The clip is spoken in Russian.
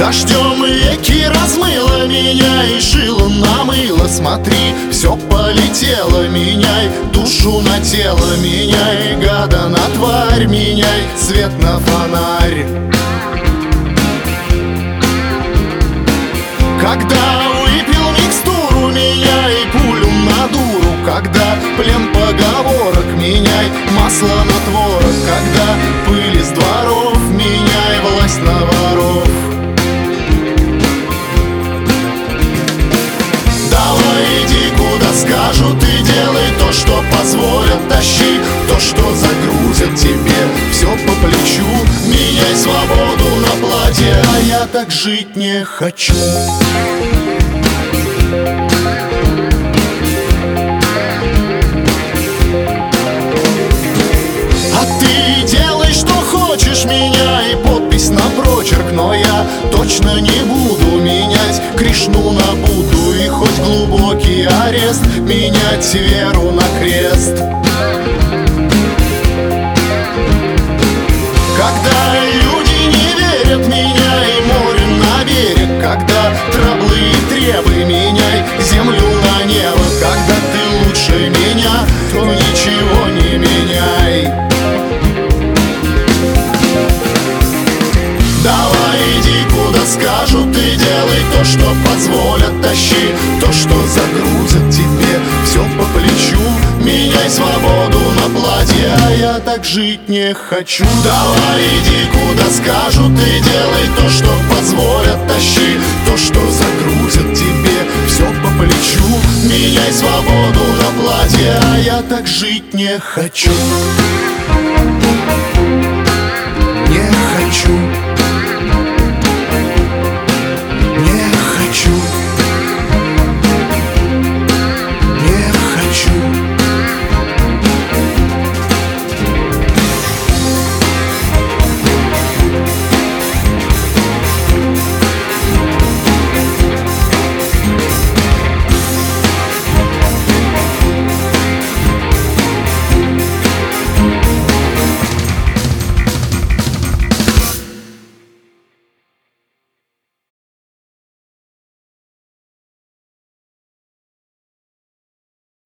Дождем реки размыло меня и шило намыло. Смотри, все полетело, меняй душу на тело, меняй гада на тварь, меняй свет на фонарь. Когда выпил микстуру, меняй пулю на дуру. Когда плен поговорок, меняй масло на творог. Когда пыль из дворов, меняй власть на воров. Давай иди куда скажут и делай то, что позволят. Тащи то, что загрузят тебе все по плечу. Меняй свободу на платье, а я так жить не хочу. Меняй подпись на прочерк, но я точно не буду менять Кришну на Будду и хоть глубокий арест менять веру на крест. Когда люди не верят, меняй море на берег. Когда траблы и требы, меняй землю на небо. Когда ты лучше меня, то ничего не меняй. Давай иди куда скажут и делай то, что позволят. Тащи то, что загрузят тебе все по плечу. Меняй свободу на платье, а я так жить не хочу. Давай иди куда скажут и делай то, что позволят. Тащи то, что загрузят тебе все по плечу. Меняй свободу на платье, а я так жить не хочу.